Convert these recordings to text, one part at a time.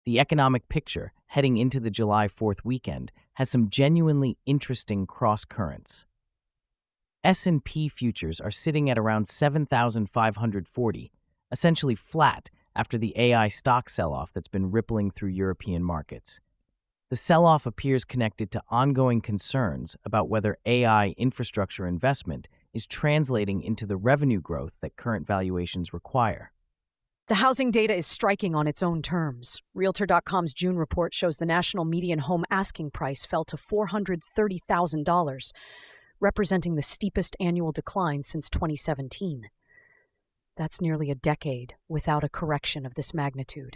The economic picture heading into the July 4th weekend has some genuinely interesting cross currents. S&P futures are sitting at around 7,540, essentially flat after the AI stock sell-off that's been rippling through European markets. The sell-off appears connected to ongoing concerns about whether AI infrastructure investment is translating into the revenue growth that current valuations require. The housing data is striking on its own terms. Realtor.com's June report shows the national median home asking price fell to $430,000, representing the steepest annual decline since 2017. That's nearly a decade without a correction of this magnitude.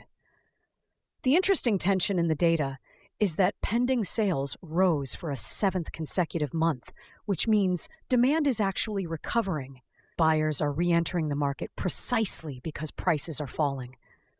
The interesting tension in the data is that pending sales rose for a 7th consecutive month, which means demand is actually recovering. Buyers are re-entering the market precisely because prices are falling.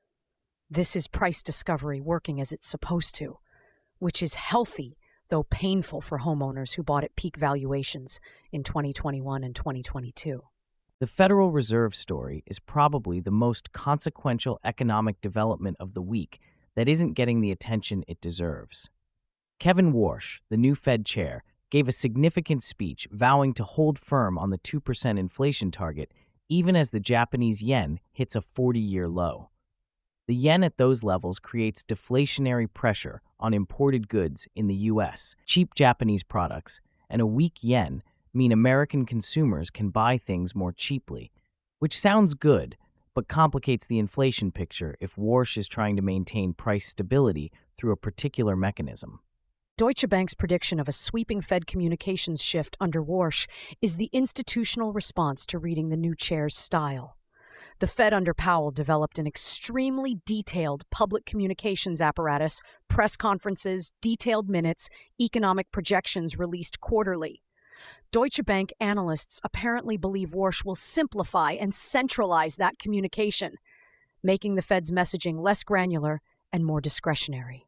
This is price discovery working as it's supposed to, which is healthy, though painful for homeowners who bought at peak valuations in 2021 and 2022. The Federal Reserve story is probably the most consequential economic development of the week that isn't getting the attention it deserves. Kevin Warsh, the new Fed chair, gave a significant speech vowing to hold firm on the 2% inflation target even as the Japanese yen hits a 40-year low. The yen at those levels creates deflationary pressure on imported goods in the U.S. Cheap Japanese products and a weak yen mean American consumers can buy things more cheaply, which sounds good, but complicates the inflation picture if Warsh is trying to maintain price stability through a particular mechanism. Deutsche Bank's prediction of a sweeping Fed communications shift under Warsh is the institutional response to reading the new chair's style. The Fed under Powell developed an extremely detailed public communications apparatus, press conferences, detailed minutes, economic projections released quarterly. Deutsche Bank analysts apparently believe Warsh will simplify and centralize that communication, making the Fed's messaging less granular and more discretionary.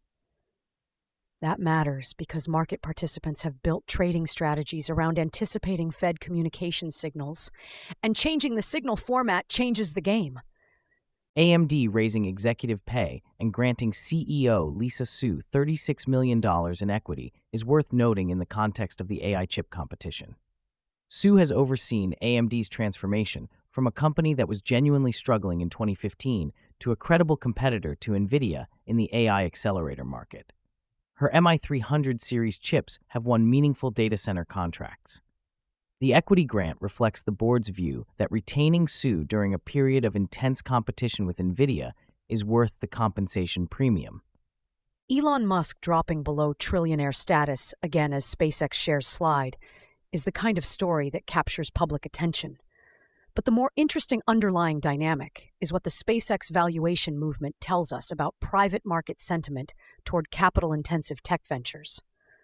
That matters because market participants have built trading strategies around anticipating Fed communication signals, and changing the signal format changes the game. AMD raising executive pay and granting CEO Lisa Su $36 million in equity is worth noting in the context of the AI chip competition. Su has overseen AMD's transformation from a company that was genuinely struggling in 2015 to a credible competitor to NVIDIA in the AI accelerator market. Her MI300 series chips have won meaningful data center contracts. The equity grant reflects the board's view that retaining Su during a period of intense competition with NVIDIA is worth the compensation premium. Elon Musk dropping below trillionaire status, again as SpaceX shares slide, is the kind of story that captures public attention. But the more interesting underlying dynamic is what the SpaceX valuation movement tells us about private market sentiment toward capital-intensive tech ventures.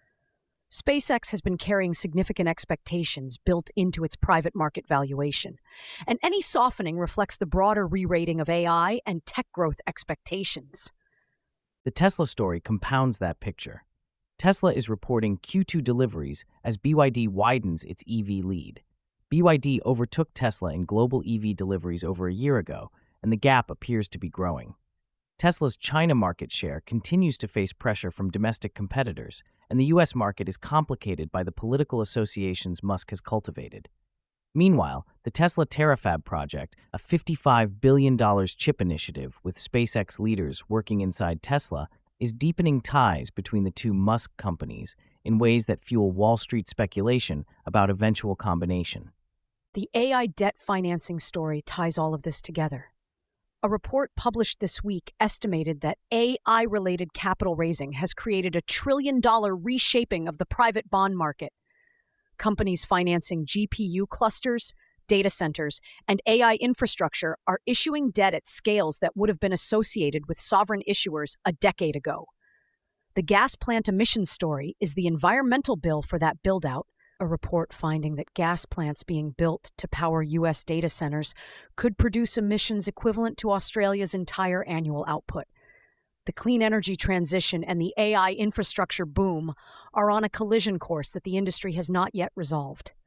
SpaceX has been carrying significant expectations built into its private market valuation, and any softening reflects the broader re-rating of AI and tech growth expectations. The Tesla story compounds that picture. Tesla is reporting Q2 deliveries as BYD widens its EV lead. BYD overtook Tesla in global EV deliveries over a year ago, and the gap appears to be growing. Tesla's China market share continues to face pressure from domestic competitors, and the U.S. market is complicated by the political associations Musk has cultivated. Meanwhile, the Tesla Terafab project, a $55 billion chip initiative with SpaceX leaders working inside Tesla, is deepening ties between the two Musk companies in ways that fuel Wall Street speculation about eventual combination. The AI debt financing story ties all of this together. A report published this week estimated that AI-related capital raising has created a $1 trillion reshaping of the private bond market. Companies financing GPU clusters, data centers, and AI infrastructure are issuing debt at scales that would have been associated with sovereign issuers a decade ago. The gas plant emissions story is the environmental bill for that build-out, a report finding that gas plants being built to power U.S. data centers could produce emissions equivalent to Australia's entire annual output. The clean energy transition and the AI infrastructure boom are on a collision course that the industry has not yet resolved.